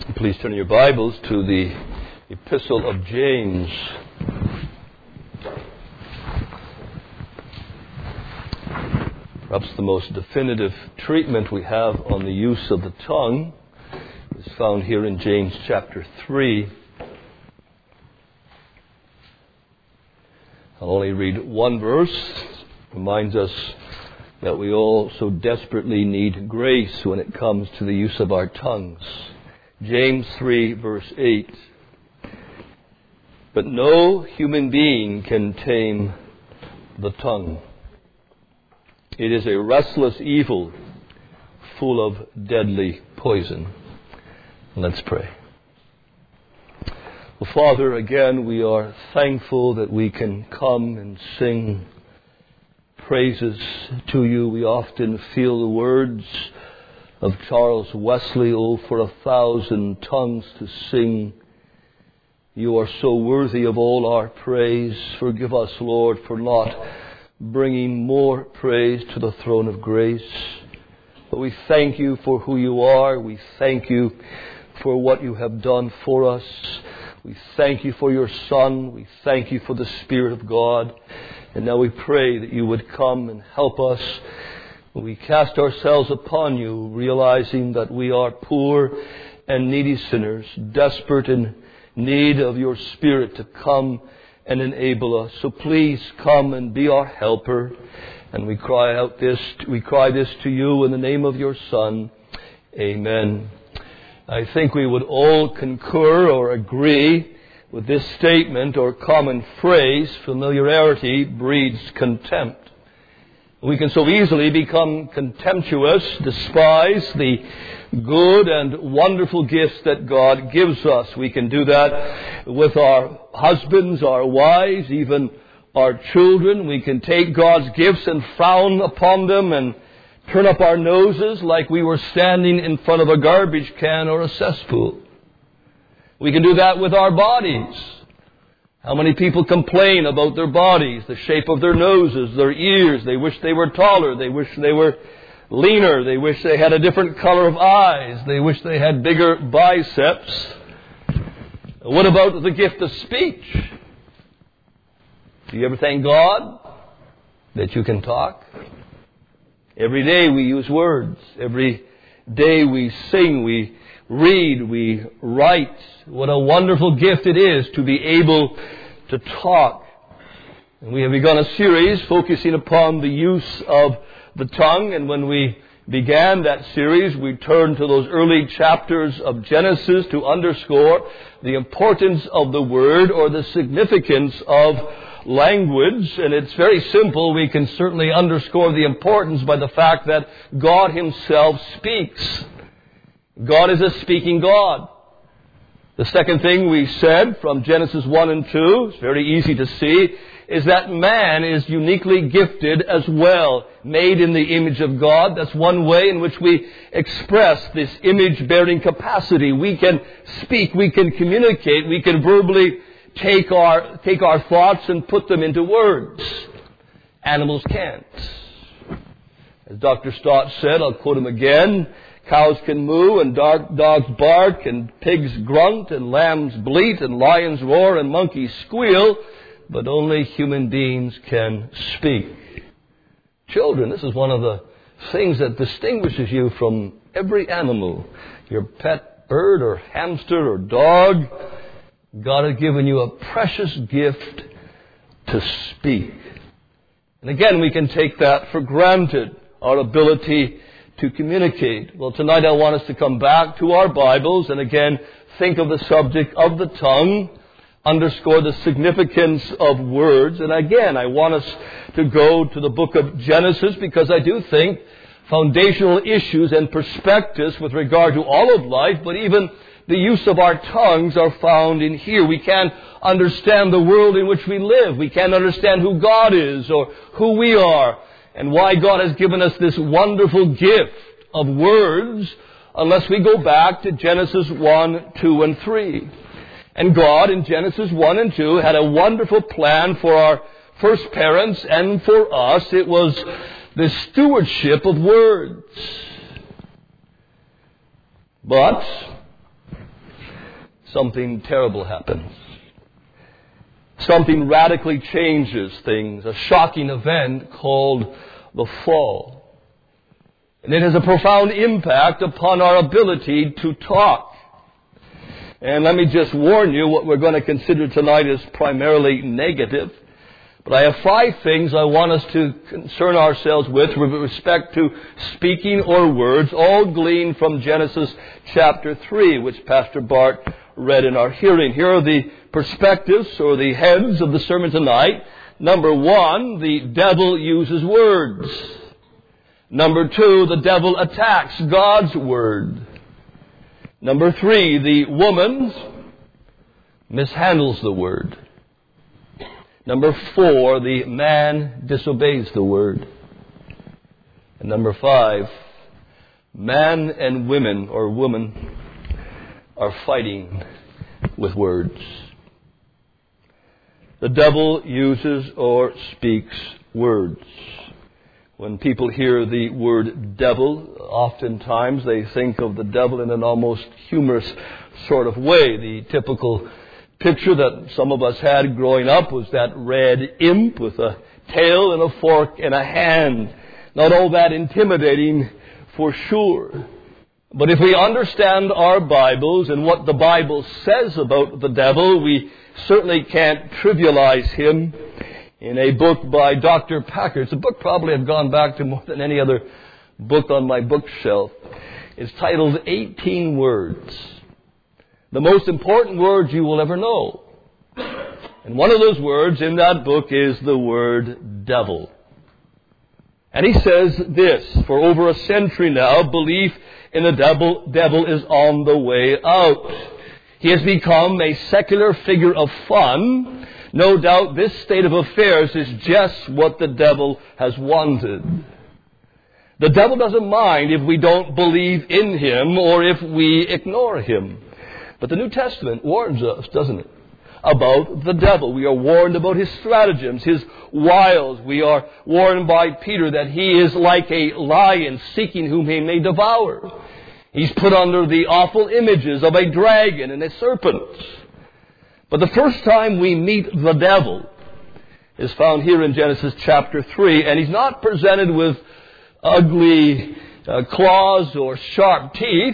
Please turn your Bibles to the Epistle of James. Perhaps the most definitive treatment we have on the use of the tongue is found here in James chapter 3. I'll only read one verse. It reminds us that we all so desperately need grace when it comes to the use of our tongues. James 3, verse 8. But no human being can tame the tongue. It is a restless evil, full of deadly poison. Let's pray. Well, Father, again, we are thankful that we can come and sing praises to you. We often feel the words of Charles Wesley, "Oh, for 1,000 tongues to sing. You are so worthy of all our praise. Forgive us, Lord, for not bringing more praise to the throne of grace." But we thank you for who you are. We thank you for what you have done for us. We thank you for your Son. We thank you for the Spirit of God. And now we pray that you would come and help us. We cast ourselves upon you, realizing that we are poor and needy sinners, desperate in need of your Spirit to come and enable us. So please come and be our helper. And we cry this to you in the name of your Son. Amen. I think we would all concur or agree with this statement or common phrase: familiarity breeds contempt. We can so easily become contemptuous, despise the good and wonderful gifts that God gives us. We can do that with our husbands, our wives, even our children. We can take God's gifts and frown upon them and turn up our noses like we were standing in front of a garbage can or a cesspool. We can do that with our bodies. How many people complain about their bodies, the shape of their noses, their ears? They wish they were taller. They wish they were leaner. They wish they had a different color of eyes. They wish they had bigger biceps. What about the gift of speech? Do you ever thank God that you can talk? Every day we use words. Every day we sing, we read, we write. What a wonderful gift it is to be able to talk. And we have begun a series focusing upon the use of the tongue. And when we began that series, we turned to those early chapters of Genesis to underscore the importance of the word or the significance of language. And it's very simple. We can certainly underscore the importance by the fact that God Himself speaks. God is a speaking God. The second thing we said from Genesis 1 and 2, it's very easy to see, is that man is uniquely gifted as well, made in the image of God. That's one way in which we express this image-bearing capacity. We can speak, we can communicate, we can verbally take our thoughts and put them into words. Animals can't. As Dr. Stott said, I'll quote him again, "Cows can moo and dogs bark and pigs grunt and lambs bleat and lions roar and monkeys squeal, but only human beings can speak." Children, this is one of the things that distinguishes you from every animal. Your pet bird or hamster or dog, God has given you a precious gift to speak. And again, we can take that for granted, our ability to communicate. Well, tonight I want us to come back to our Bibles and again think of the subject of the tongue, underscore the significance of words. And again, I want us to go to the book of Genesis because I do think foundational issues and perspectives with regard to all of life, but even the use of our tongues are found in here. We can't understand the world in which we live. We can't understand who God is or who we are and why God has given us this wonderful gift of words unless we go back to Genesis 1, 2, and 3. And God in Genesis 1 and 2 had a wonderful plan for our first parents and for us. It was the stewardship of words. But something terrible happens. Something radically changes things, a shocking event called the fall. And it has a profound impact upon our ability to talk. And let me just warn you, what we're going to consider tonight is primarily negative. But I have 5 things I want us to concern ourselves with respect to speaking or words, all gleaned from Genesis chapter 3, which Pastor Bart read in our hearing. Here are the perspectives or the heads of the sermon tonight. Number 1, the devil uses words. Number 2, the devil attacks God's word. Number 3, the woman mishandles the word. Number 4, the man disobeys the word. And number 5, man and women or woman are fighting with words. The devil uses or speaks words. When people hear the word devil, oftentimes they think of the devil in an almost humorous sort of way. The typical picture that some of us had growing up was that red imp with a tail and a fork and a hand. Not all that intimidating for sure. But if we understand our Bibles and what the Bible says about the devil, we certainly can't trivialize him. In a book by Dr. Packer, it's a book probably I've gone back to more than any other book on my bookshelf. It's titled 18 Words. The most important words you will ever know. And one of those words in that book is the word devil. And he says this: for over a century now, belief in the devil is on the way out. He has become a secular figure of fun. No doubt this state of affairs is just what the devil has wanted. The devil doesn't mind if we don't believe in him or if we ignore him. But the New Testament warns us, doesn't it, about the devil. We are warned about his stratagems, his wiles. We are warned by Peter that he is like a lion seeking whom he may devour. He's put under the awful images of a dragon and a serpent. But the first time we meet the devil is found here in Genesis chapter 3, and he's not presented with ugly claws or sharp teeth.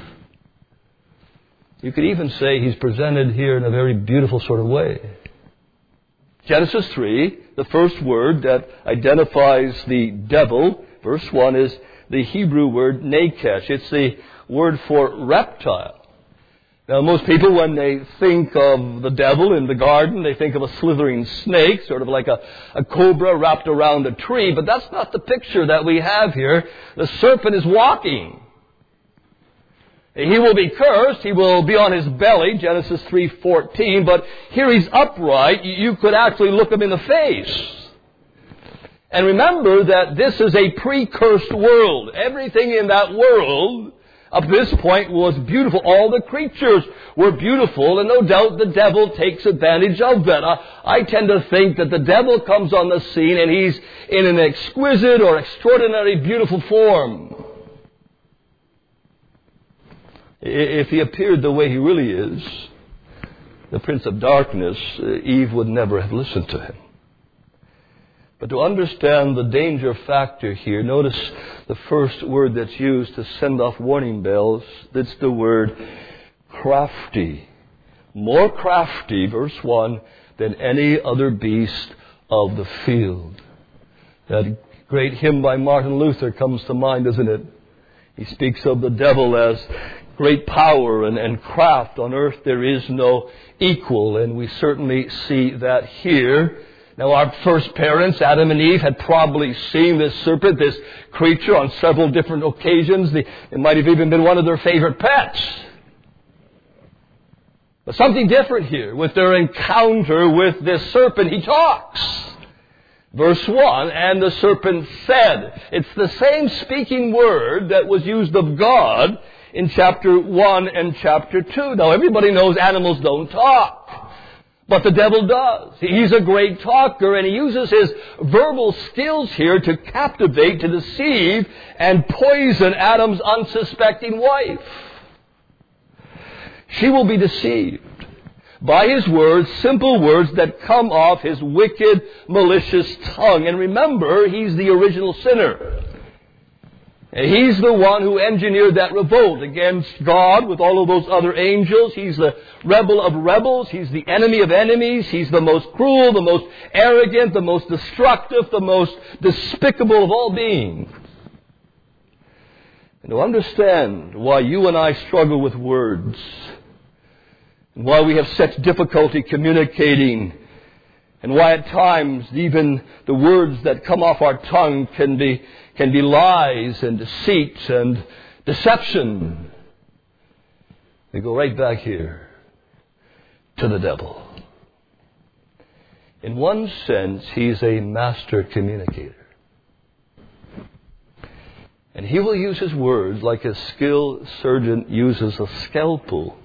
You could even say he's presented here in a very beautiful sort of way. Genesis 3, the first word that identifies the devil, verse 1, is the Hebrew word nakesh. It's the word for reptile. Now, most people, when they think of the devil in the garden, they think of a slithering snake, sort of like a cobra wrapped around a tree. But that's not the picture that we have here. The serpent is walking. He will be cursed. He will be on his belly, Genesis 3:14. But here he's upright. You could actually look him in the face. And remember that this is a pre-cursed world. Everything in that world up to this point was beautiful. All the creatures were beautiful, and no doubt the devil takes advantage of that. I tend to think that the devil comes on the scene and he's in an exquisite or extraordinary beautiful form. If he appeared the way he really is, the Prince of Darkness, Eve would never have listened to him. But to understand the danger factor here, notice the first word that's used to send off warning bells. That's the word crafty. More crafty, verse 1, than any other beast of the field. That great hymn by Martin Luther comes to mind, doesn't it? He speaks of the devil as great power and craft. On earth there is no equal, and we certainly see that here. Now, our first parents, Adam and Eve, had probably seen this serpent, this creature, on several different occasions. It might have even been one of their favorite pets. But something different here. With their encounter with this serpent, he talks. Verse 1, and the serpent said. It's the same speaking word that was used of God in chapter 1 and chapter 2. Now, everybody knows animals don't talk. But the devil does. He's a great talker, and he uses his verbal skills here to captivate, to deceive, and poison Adam's unsuspecting wife. She will be deceived by his words, simple words that come off his wicked, malicious tongue. And remember, he's the original sinner. He's the one who engineered that revolt against God with all of those other angels. He's the rebel of rebels. He's the enemy of enemies. He's the most cruel, the most arrogant, the most destructive, the most despicable of all beings. And to understand why you and I struggle with words, and why we have such difficulty communicating, and why at times even the words that come off our tongue can be lies and deceit and deception. We go right back here to the devil. In one sense, he's a master communicator. And he will use his words like a skilled surgeon uses a scalpel.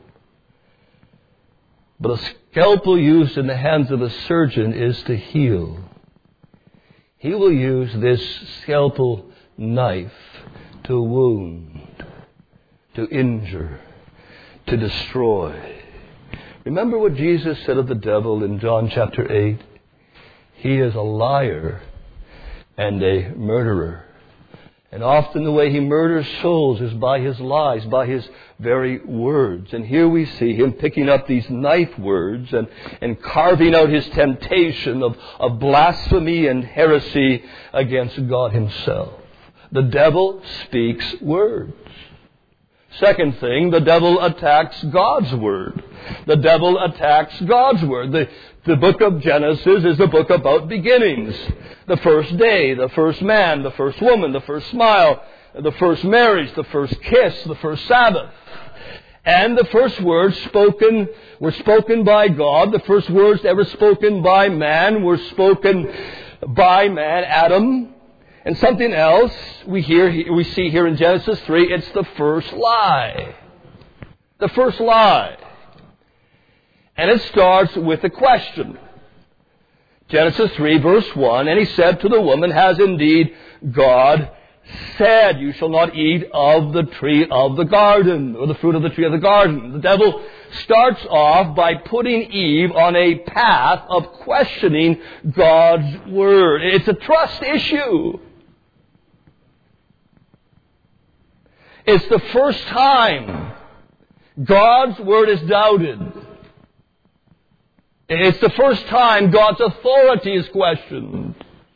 But a scalpel used in the hands of a surgeon is to heal. He will use this scalpel knife to wound, to injure, to destroy. Remember what Jesus said of the devil in John chapter 8? He is a liar and a murderer. And often the way he murders souls is by his lies, by his very words. And here we see him picking up these knife words and carving out his temptation of blasphemy and heresy against God himself. The devil speaks words. Second thing, the devil attacks God's Word. The devil attacks God's Word. The book of Genesis is a book about beginnings. The first day, the first man, the first woman, the first smile, the first marriage, the first kiss, the first Sabbath. And the first words were spoken by God. The first words ever spoken by man were spoken by man, Adam. And something else we see here in Genesis 3, it's the first lie. The first lie. And it starts with a question. Genesis 3 verse 1, and he said to the woman, has indeed God said, you shall not eat of the tree of the garden, or the fruit of the tree of the garden. The devil starts off by putting Eve on a path of questioning God's Word. It's a trust issue. It's the first time God's Word is doubted. It's the first time God's authority is questioned.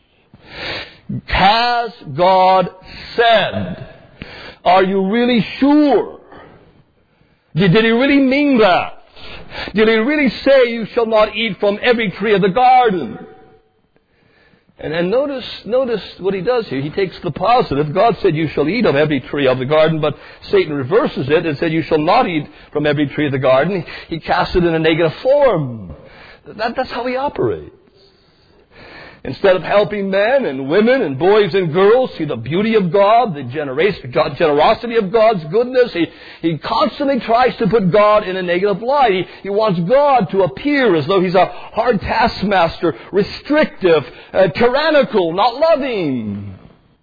Has God said? Are you really sure? Did he really mean that? Did he really say you shall not eat from every tree of the garden? And notice what he does here. He takes the positive. God said you shall eat of every tree of the garden, but Satan reverses it and said you shall not eat from every tree of the garden. He casts it in a negative form. That's how he operates. Instead of helping men and women and boys and girls see the beauty of God, the generosity of God's goodness, he constantly tries to put God in a negative light. He wants God to appear as though he's a hard taskmaster, restrictive, tyrannical, not loving.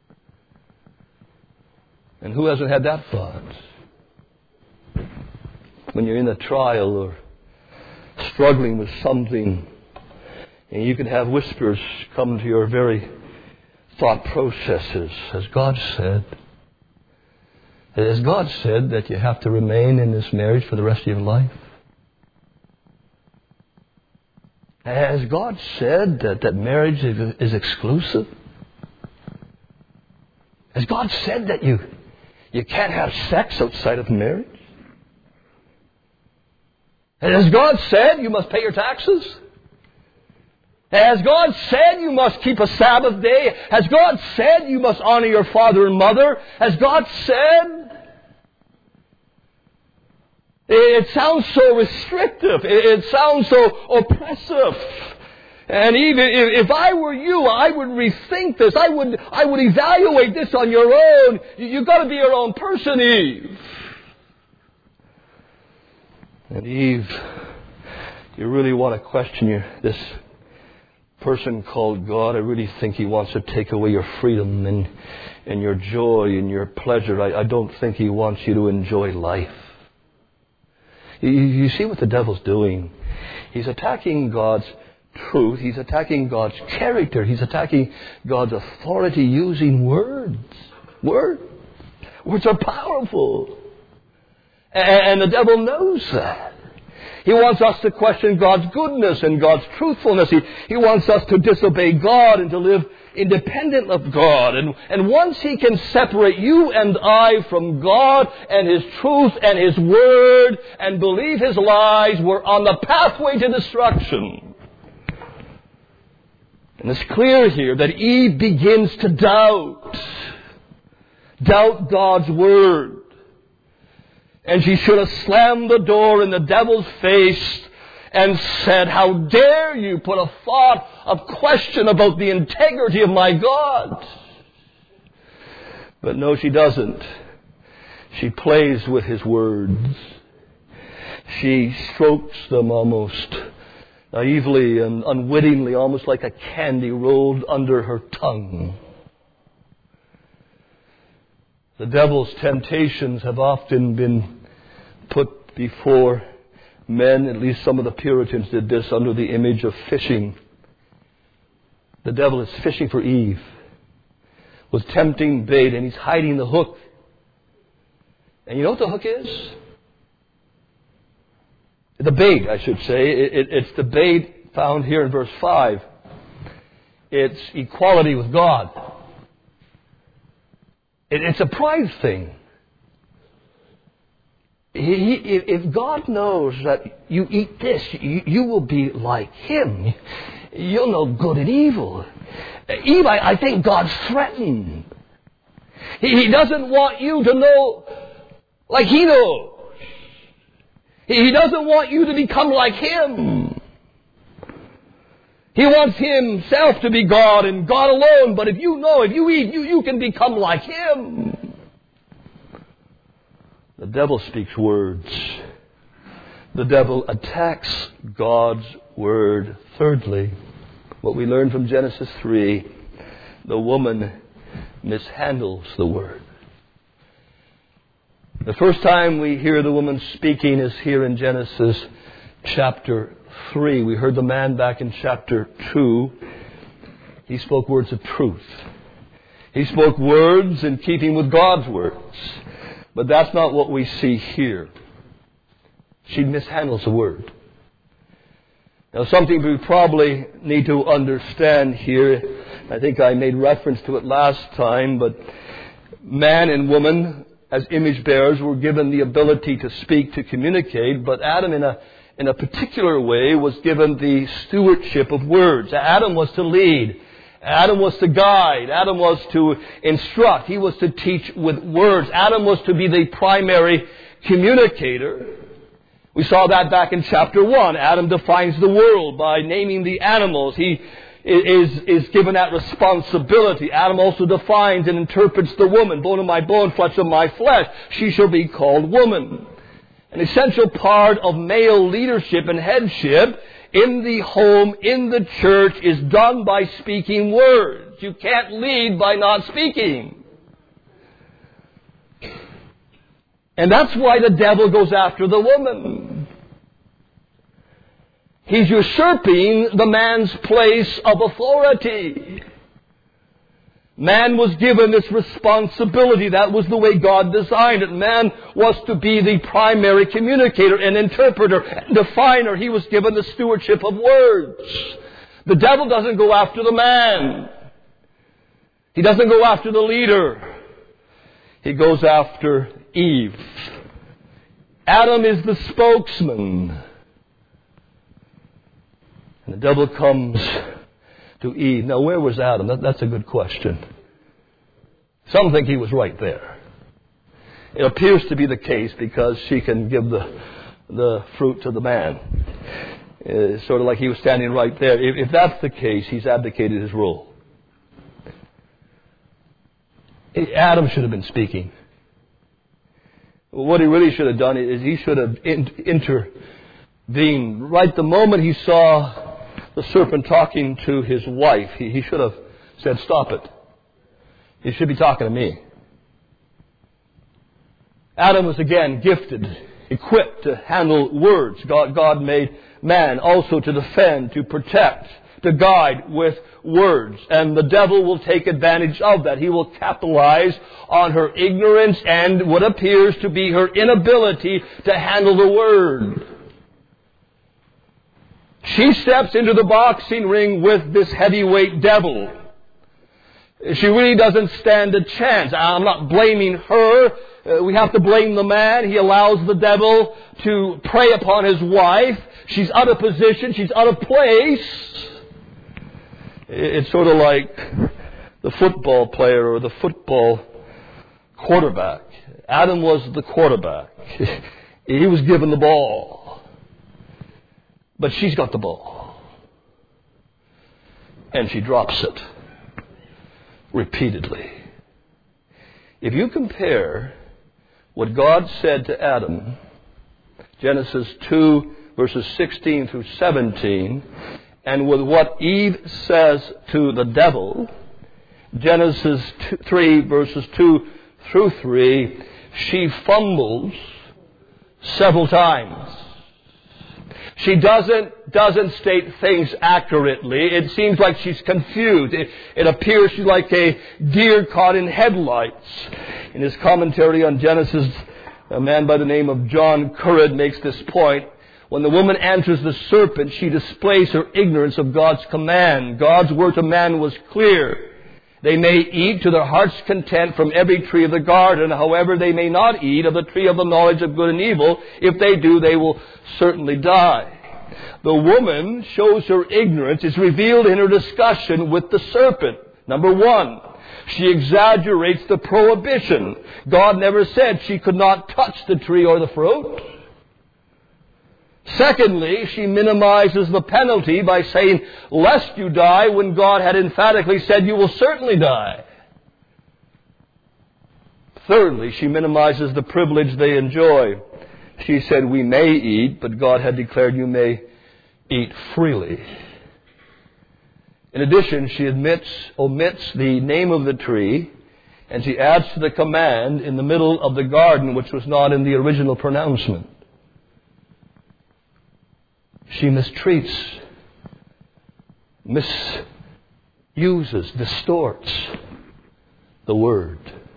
And who hasn't had that thought? When you're in a trial or struggling with something, and you can have whispers come to your very thought processes. Has God said that you have to remain in this marriage for the rest of your life? Has God said that marriage is exclusive? Has God said that you can't have sex outside of marriage? And has God said you must pay your taxes? Has God said you must keep a Sabbath day? Has God said you must honor your father and mother? Has God said? It sounds so restrictive. It sounds so oppressive. And even if I were you, I would rethink this. I would evaluate this on your own. You've got to be your own person, Eve. And Eve, you really want to question this person called God. I really think he wants to take away your freedom and your joy and your pleasure. I don't think he wants you to enjoy life. You see what the devil's doing? He's attacking God's truth. He's attacking God's character. He's attacking God's authority using words. Words are powerful. And the devil knows that. He wants us to question God's goodness and God's truthfulness. He wants us to disobey God and to live independent of God. And once he can separate you and I from God and His truth and His Word and believe His lies, we're on the pathway to destruction. And it's clear here that Eve begins to doubt God's Word. And she should have slammed the door in the devil's face and said, "How dare you put a thought of question about the integrity of my God?" But no, she doesn't. She plays with His words. She strokes them almost naively and unwittingly, almost like a candy rolled under her tongue. The devil's temptations have often been put before men. At least some of the Puritans did this under the image of fishing. The devil is fishing for Eve with tempting bait, and he's hiding the hook. And you know what the hook is? The bait, I should say. It's the bait found here in verse 5. It's equality with God. It's a pride thing. If God knows that you eat this, you will be like Him. You'll know good and evil. Eve, I think God's threatened. He doesn't want you to know like He knows. He doesn't want you to become like Him. He wants Himself to be God and God alone. But if you eat, you can become like Him. The devil speaks words. The devil attacks God's Word. Thirdly, what we learn from Genesis 3, the woman mishandles the Word. The first time we hear the woman speaking is here in Genesis chapter 3. We heard the man back in chapter 2. He spoke words of truth. He spoke words in keeping with God's words. But that's not what we see here. She mishandles the Word. Now, something we probably need to understand here, I think I made reference to it last time, but man and woman, as image bearers, were given the ability to speak, to communicate, but Adam in a particular way was given the stewardship of words. Adam was to lead. Adam was to guide. Adam was to instruct. He was to teach with words. Adam was to be the primary communicator. We saw that back in chapter 1. Adam defines the world by naming the animals. He is given that responsibility. Adam also defines and interprets the woman. Bone of my bone, flesh of my flesh. She shall be called woman. An essential part of male leadership and headship in the home, in the church, is done by speaking words. You can't lead by not speaking. And that's why the devil goes after the woman. He's usurping the man's place of authority. Man was given this responsibility. That was the way God designed it. Man was to be the primary communicator and interpreter and definer. He was given the stewardship of words. The devil doesn't go after the man. He doesn't go after the leader. He goes after Eve. Adam is the spokesman. And the devil comes to Eve. Now, where was Adam? That's a good question. Some think he was right there. It appears to be the case because she can give the fruit to the man. It's sort of like he was standing right there. If that's the case, he's abdicated his role. Adam should have been speaking. What he really should have done is he should have intervened. Right the moment he saw the serpent talking to his wife, he should have said, "Stop it. You should be talking to me." Adam was again gifted equipped to handle words. God made man also to defend, to protect, to guide with words. And the devil will take advantage of that. He will capitalize on her ignorance and what appears to be her inability to handle the word. She steps into the boxing ring with this heavyweight devil. She really doesn't stand a chance. I'm not blaming her. We have to blame the man. He allows the devil to prey upon his wife. She's out of position. She's out of place. It's sort of like the football player or the football quarterback. Adam was the quarterback. He was given the ball. But she's got the ball. And she drops it repeatedly. If you compare what God said to Adam, Genesis 2, verses 16 through 17, and with what Eve says to the devil, Genesis 3, verses 2 through 3, she fumbles several times. She doesn't state things accurately. It seems like she's confused. It appears she's like a deer caught in headlights. In his commentary on Genesis, a man by the name of John Currid makes this point. When the woman answers the serpent, she displays her ignorance of God's command. God's word to man was clear. They may eat to their heart's content from every tree of the garden. However, they may not eat of the tree of the knowledge of good and evil. If they do, they will certainly die. The woman shows her ignorance. It's revealed in her discussion with the serpent. Number one, she exaggerates the prohibition. God never said she could not touch the tree or the fruit. Secondly, she minimizes the penalty by saying, lest you die, when God had emphatically said you will certainly die. Thirdly, she minimizes the privilege they enjoy. She said, we may eat, but God had declared you may eat freely. In addition, she omits the name of the tree, and she adds to the command in the middle of the garden, which was not in the original pronouncement. She mistreats, misuses, distorts the word.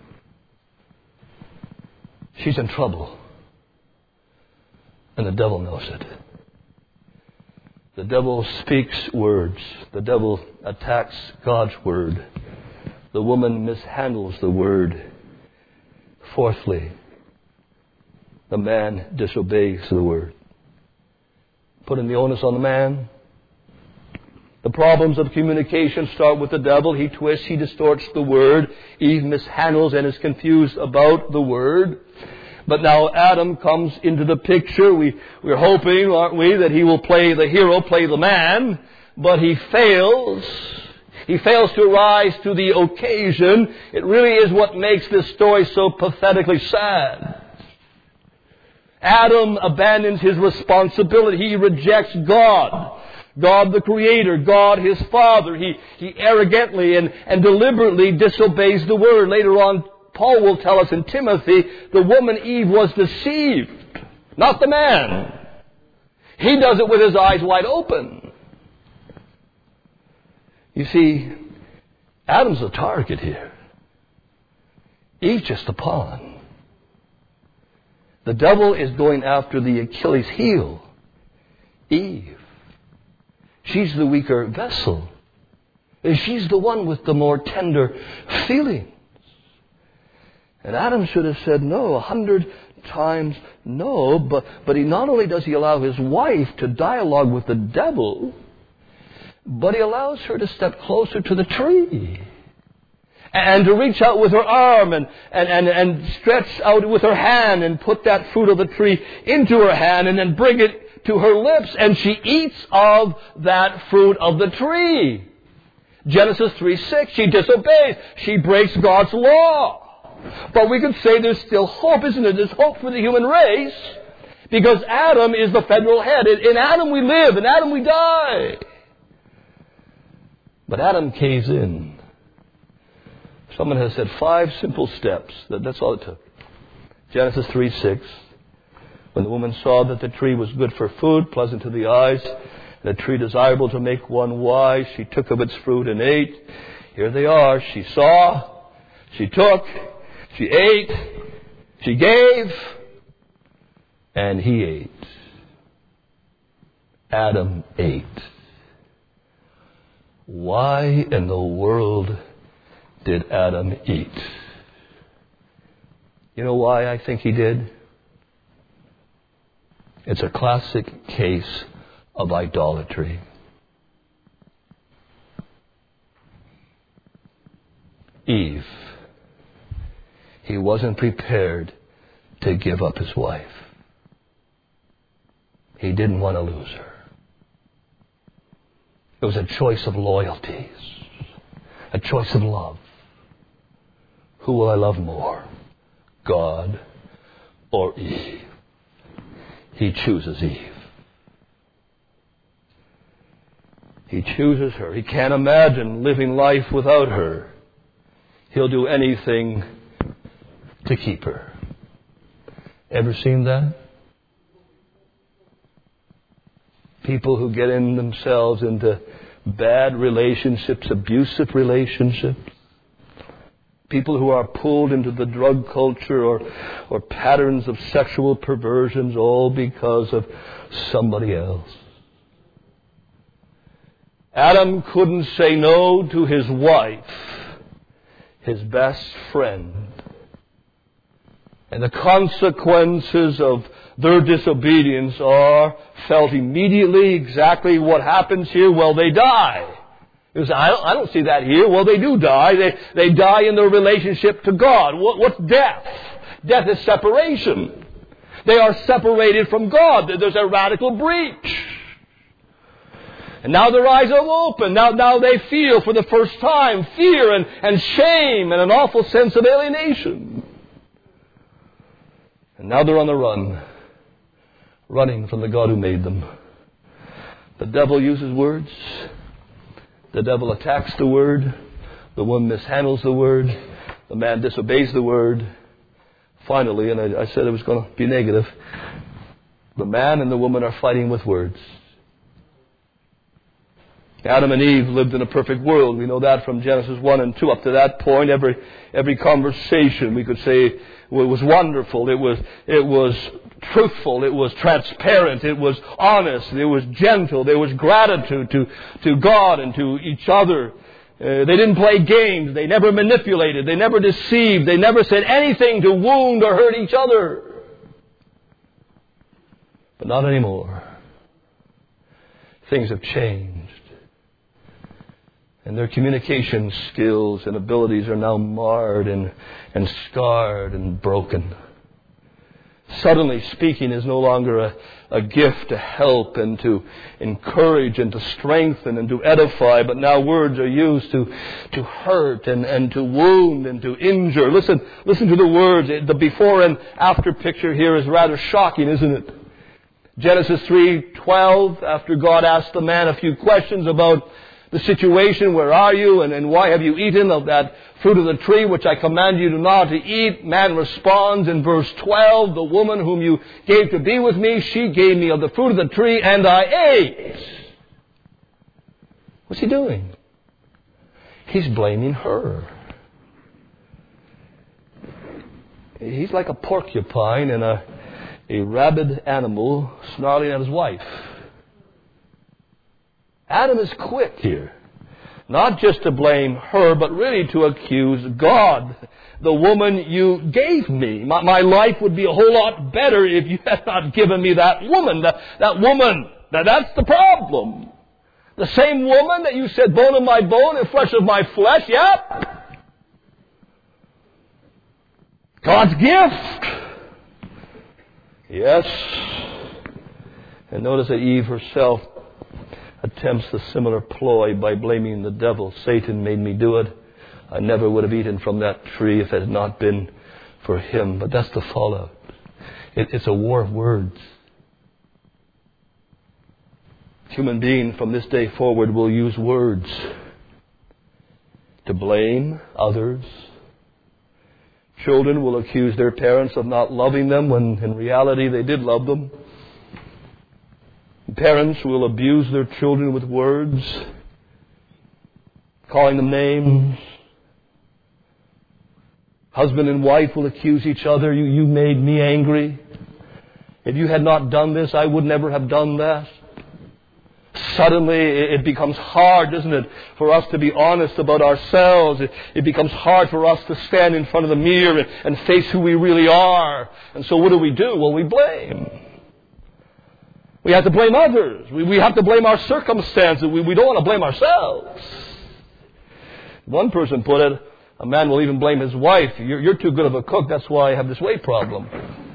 She's in trouble. And the devil knows it. The devil speaks words. The devil attacks God's word. The woman mishandles the word. Fourthly, the man disobeys the word. Putting the onus on the man. The problems of communication start with the devil. He twists, he distorts the word. Eve mishandles and is confused about the word. But now Adam comes into the picture. We're hoping, aren't we, that he will play the hero, play the man. But he fails. He fails to rise to the occasion. It really is what makes this story so pathetically sad. Adam abandons his responsibility. He rejects God. God the Creator. God his Father. He arrogantly and deliberately disobeys the Word. Later on, Paul will tell us in Timothy, the woman Eve was deceived. Not the man. He does it with his eyes wide open. You see, Adam's the target here. Eve's just the pawn. The devil is going after the Achilles heel. Eve. She's the weaker vessel. She's the one with the more tender feelings. And Adam should have said no 100 times no, but he not only does he allow his wife to dialogue with the devil, but he allows her to step closer to the tree. And to reach out with her arm and stretch out with her hand and put that fruit of the tree into her hand and then bring it to her lips, and she eats of that fruit of the tree. Genesis 3:6, she disobeys. She breaks God's law. But we could say there's still hope, isn't it? There's hope for the human race because Adam is the federal head. In Adam we live, in Adam we die. But Adam caves in. Someone has said 5 simple steps. That's all it took. Genesis 3:6. When the woman saw that the tree was good for food, pleasant to the eyes, and a tree desirable to make one wise, she took of its fruit and ate. Here they are. She saw, she took, she ate, she gave, and he ate. Adam ate. Why in the world did Adam eat? You know why I think he did? It's a classic case of idolatry. Eve. He wasn't prepared to give up his wife. He didn't want to lose her. It was a choice of loyalties, a choice of love. Who will I love more, God or Eve? He chooses Eve. He chooses her. He can't imagine living life without her. He'll do anything to keep her. Ever seen that? People who get in themselves into bad relationships, abusive relationships. People who are pulled into the drug culture or patterns of sexual perversions, all because of somebody else. Adam couldn't say no to his wife, his best friend. And the consequences of their disobedience are felt immediately. Exactly what happens here? Well, they die. I don't see that here. Well, they do die. They die in their relationship to God. What's death? Death is separation. They are separated from God. There's a radical breach. And now their eyes are open. Now they feel for the first time fear and shame and an awful sense of alienation. And now they're on the run, running from the God who made them. The devil uses words. The devil attacks the word. The woman mishandles the word. The man disobeys the word. Finally, and I said it was going to be negative, the man and the woman are fighting with words. Adam and Eve lived in a perfect world. We know that from Genesis 1 and 2. Up to that point, every conversation we could say was wonderful. It was truthful. It was transparent. It was honest. It was gentle. There was gratitude to God and to each other. They didn't play games. They never manipulated. They never deceived. They never said anything to wound or hurt each other. But not anymore. Things have changed. And their communication skills and abilities are now marred and scarred and broken. Suddenly, speaking is no longer a gift to help and to encourage and to strengthen and to edify, but now words are used to hurt and to wound and to injure. Listen to the words. The before and after picture here is rather shocking, isn't it? Genesis 3:12, after God asked the man a few questions about the situation, where are you, and why have you eaten of that fruit of the tree which I command you not to eat? Man responds in verse 12, the woman whom you gave to be with me, she gave me of the fruit of the tree, and I ate. What's he doing? He's blaming her. He's like a porcupine and a rabid animal snarling at his wife. Adam is quick here. Not just to blame her, but really to accuse God. The woman you gave me. My life would be a whole lot better if you had not given me that woman. That woman. That's the problem. The same woman that you said, bone of my bone and flesh of my flesh. Yep. God's gift. Yes. And notice that Eve herself attempts the similar ploy by blaming the devil. Satan made me do it. I never would have eaten from that tree if it had not been for him. But that's the fallout. It's a war of words. Human being from this day forward will use words to blame others, Children will accuse their parents of not loving them when in reality they did love them. Parents will abuse their children with words, calling them names. Husband and wife will accuse each other. You made me angry. If you had not done this, I would never have done that. Suddenly it becomes hard, doesn't it, for us to be honest about ourselves. It becomes hard for us to stand in front of the mirror and face who we really are. And so what do? Well, we blame. We have to blame others. We have to blame our circumstances. We don't want to blame ourselves. One person put it, a man will even blame his wife. You're too good of a cook, that's why I have this weight problem.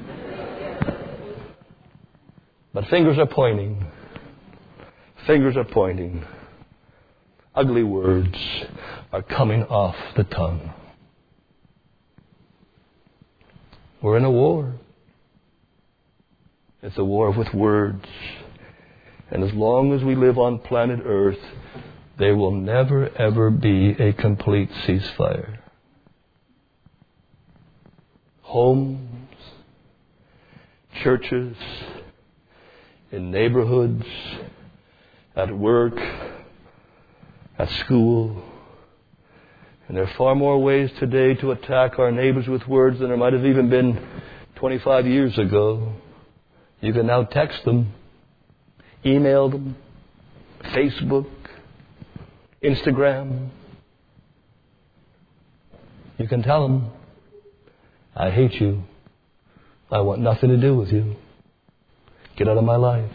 But fingers are pointing. Fingers are pointing. Ugly words are coming off the tongue. We're in a war. It's a war with words. And as long as we live on planet Earth, there will never, ever be a complete ceasefire. Homes, churches, in neighborhoods, at work, at school. And there are far more ways today to attack our neighbors with words than there might have even been 25 years ago. You can now text them, email them, Facebook, Instagram. You can tell them, I hate you. I want nothing to do with you. Get out of my life.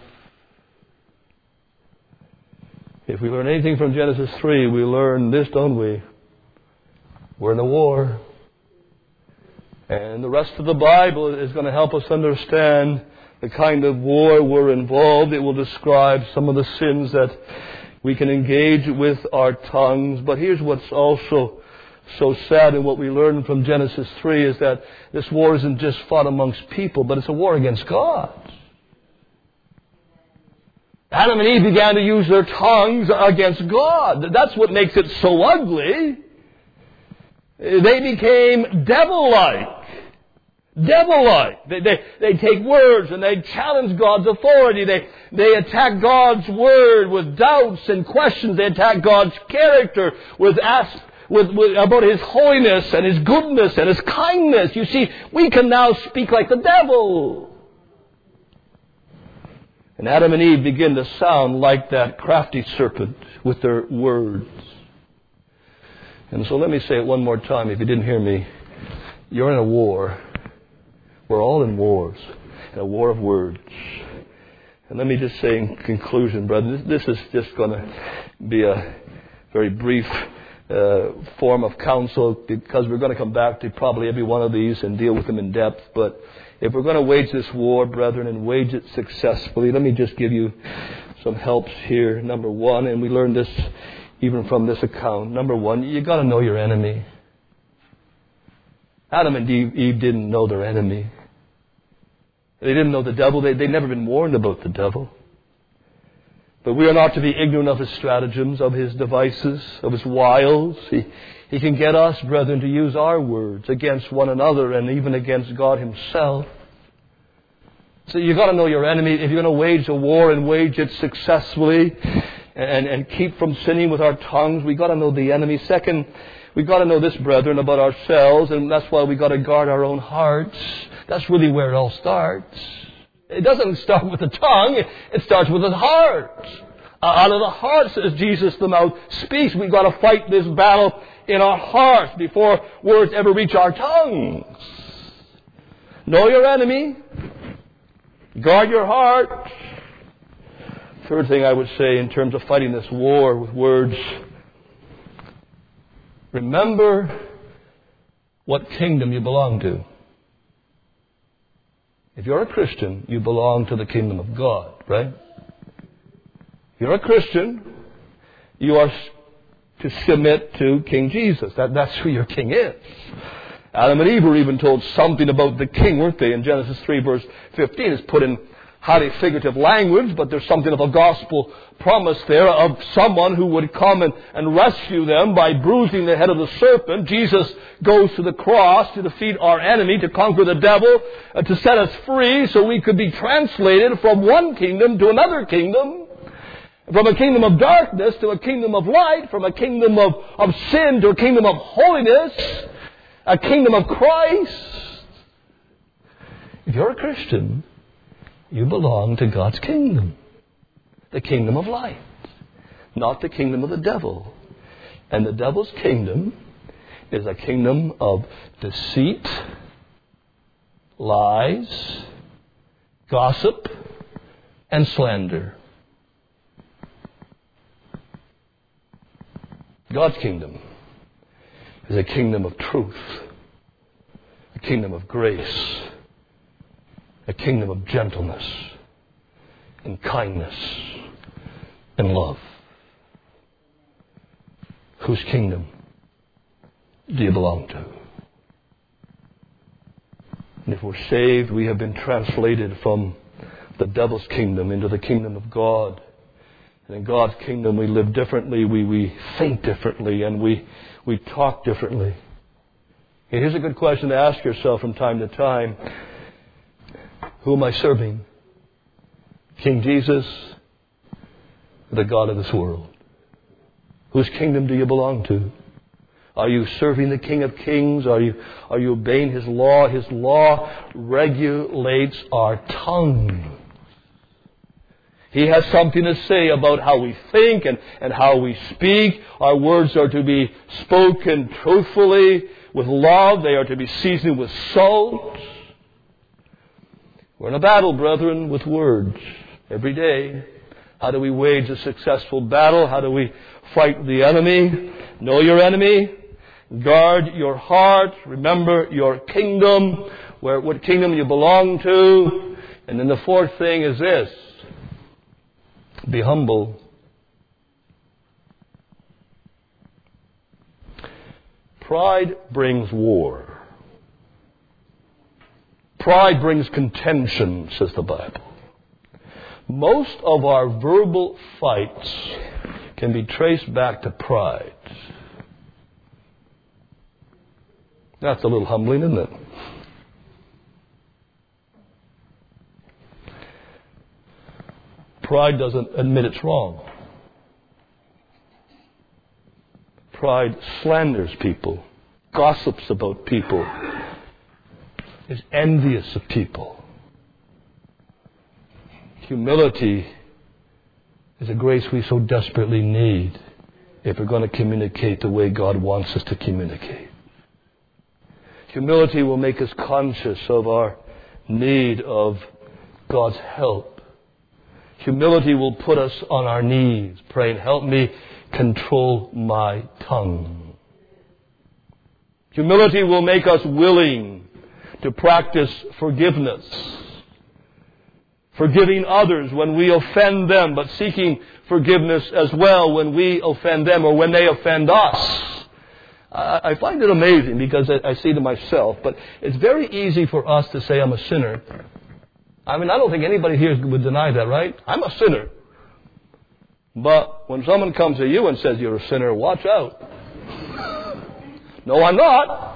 If we learn anything from Genesis 3, we learn this, don't we? We're in a war. And the rest of the Bible is going to help us understand the kind of war we're involved. It will describe some of the sins that we can engage with our tongues. But here's what's also so sad, and what we learn from Genesis 3 is that this war isn't just fought amongst people, but it's a war against God. Adam and Eve began to use their tongues against God. That's what makes it so ugly. They became devil-like. Devil-like. They take words and they challenge God's authority. They attack God's word with doubts and questions. They attack God's character with about His holiness and His goodness and His kindness. You see, we can now speak like the devil. And Adam and Eve begin to sound like that crafty serpent with their words. And so let me say it one more time if you didn't hear me. You're in a war. We're all in wars. In a war of words. And let me just say in conclusion, brother, this is just going to be a very brief form of counsel, because we're going to come back to probably every one of these and deal with them in depth. But if we're going to wage this war, brethren, and wage it successfully, let me just give you some helps here. Number one, and we learned this even from this account. Number one, you got to know your enemy. Adam and Eve didn't know their enemy. They didn't know the devil. They'd never been warned about the devil. But we are not to be ignorant of his stratagems, of his devices, of his wiles. He can get us, brethren, to use our words against one another and even against God Himself. So you've got to know your enemy. If you're going to wage a war and wage it successfully and keep from sinning with our tongues, we've got to know the enemy. Second, we've got to know this, brethren, about ourselves, and that's why we've got to guard our own hearts. That's really where it all starts. It doesn't start with the tongue. It starts with the heart. Out of the heart, says Jesus, the mouth speaks. We've got to fight this battle in our hearts before words ever reach our tongues. Know your enemy. Guard your heart. Third thing I would say in terms of fighting this war with words, remember what kingdom you belong to. If you're a Christian, you belong to the kingdom of God, right? If you're a Christian, you are to submit to King Jesus. That's who your king is. Adam and Eve were even told something about the king, weren't they? In Genesis 3 verse 15, it's put in highly figurative language, but there's something of a gospel promise there of someone who would come and rescue them by bruising the head of the serpent. Jesus goes to the cross to defeat our enemy, to conquer the devil, to set us free so we could be translated from one kingdom to another kingdom, from a kingdom of darkness to a kingdom of light, from a kingdom of sin to a kingdom of holiness, a kingdom of Christ. If you're a Christian, you belong to God's kingdom, the kingdom of light, not the kingdom of the devil. And the devil's kingdom is a kingdom of deceit, lies, gossip, and slander. God's kingdom is a kingdom of truth, a kingdom of grace, a kingdom of gentleness and kindness and love. Whose kingdom do you belong to? And if we're saved, we have been translated from the devil's kingdom into the kingdom of God. And in God's kingdom we live differently, we think differently, and we talk differently. And here's a good question to ask yourself from time to time. Who am I serving? King Jesus or the God of this world? Whose kingdom do you belong to? Are you serving the King of Kings? Are you obeying His law? His law regulates our tongue. He has something to say about how we think and how we speak. Our words are to be spoken truthfully, with love. They are to be seasoned with salt. We're in a battle, brethren, with words every day. How do we wage a successful battle? How do we fight the enemy? Know your enemy. Guard your heart. Remember your kingdom, what kingdom you belong to. And then the fourth thing is this. Be humble. Pride brings war. Pride brings contention, says the Bible. Most of our verbal fights can be traced back to pride. That's a little humbling, isn't it? Pride doesn't admit it's wrong. Pride slanders people, gossips about people, is envious of people. Humility is a grace we so desperately need if we're going to communicate the way God wants us to communicate. Humility will make us conscious of our need of God's help. Humility will put us on our knees, praying, help me control my tongue. Humility will make us willing to practice forgiveness. Forgiving others when we offend them, but seeking forgiveness as well when we offend them or when they offend us. I find it amazing because I see to myself, but it's very easy for us to say I'm a sinner. I mean, I don't think anybody here would deny that, right? I'm a sinner. But when someone comes to you and says you're a sinner, watch out. No, I'm not.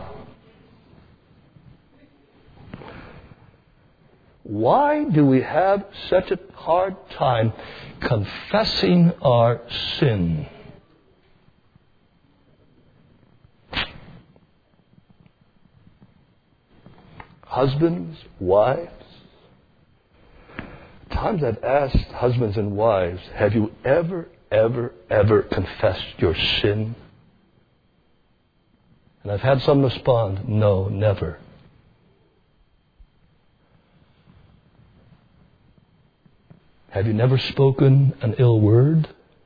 Why do we have such a hard time confessing our sin? Husbands, wives. Times I've asked husbands and wives, have you ever confessed your sin? And I've had some respond, no, never. Have you never spoken an ill word?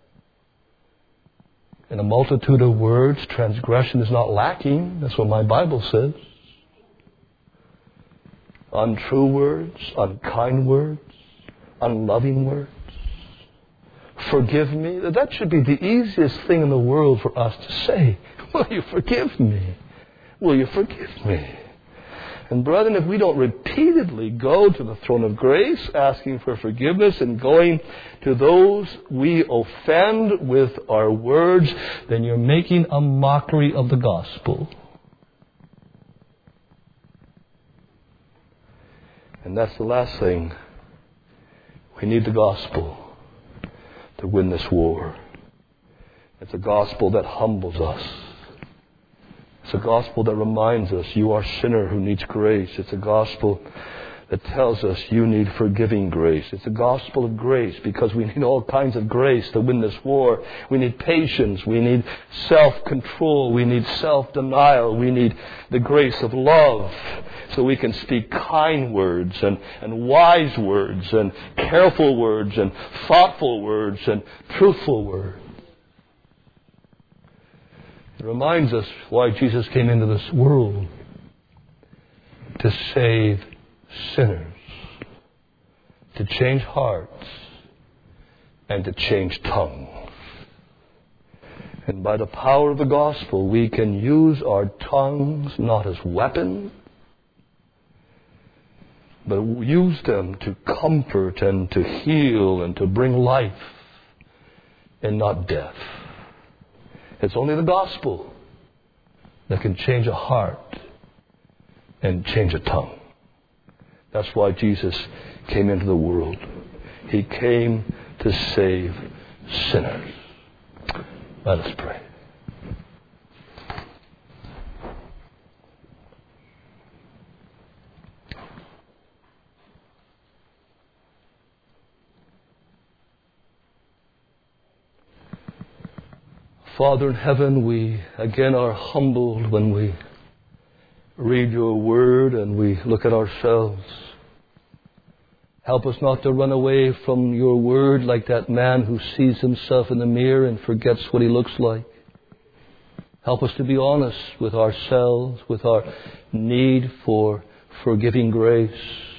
In a multitude of words, transgression is not lacking. That's what my Bible says. Untrue words, unkind words, unloving words. Forgive me. That should be the easiest thing in the world for us to say. Will you forgive me? Will you forgive me? And brethren, if we don't repeatedly go to the throne of grace, asking for forgiveness and going to those we offend with our words, then you're making a mockery of the gospel. And that's the last thing. We need the gospel to win this war. It's a gospel that humbles us. It's a gospel that reminds us you are a sinner who needs grace. It's a gospel that tells us you need forgiving grace. It's a gospel of grace because we need all kinds of grace to win this war. We need patience. We need self-control. We need self-denial. We need the grace of love so we can speak kind words and wise words and careful words and thoughtful words and truthful words. It reminds us why Jesus came into this world, to save sinners, to change hearts, and to change tongues. And by the power of the gospel, we can use our tongues not as weapons, but use them to comfort and to heal and to bring life and not death. It's only the gospel that can change a heart and change a tongue. That's why Jesus came into the world. He came to save sinners. Let us pray. Father in heaven, we again are humbled when we read your word and we look at ourselves. Help us not to run away from your word like that man who sees himself in the mirror and forgets what he looks like. Help us to be honest with ourselves, with our need for forgiving grace.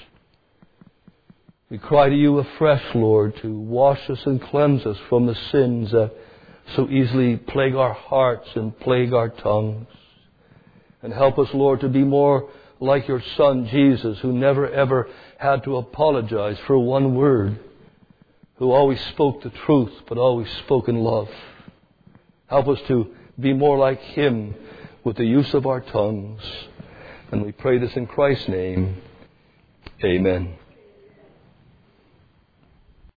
We cry to you afresh, Lord, to wash us and cleanse us from the sins that so easily plague our hearts and plague our tongues. And help us, Lord, to be more like your Son, Jesus, who never ever had to apologize for one word, who always spoke the truth, but always spoke in love. Help us to be more like him with the use of our tongues. And we pray this in Christ's name. Amen.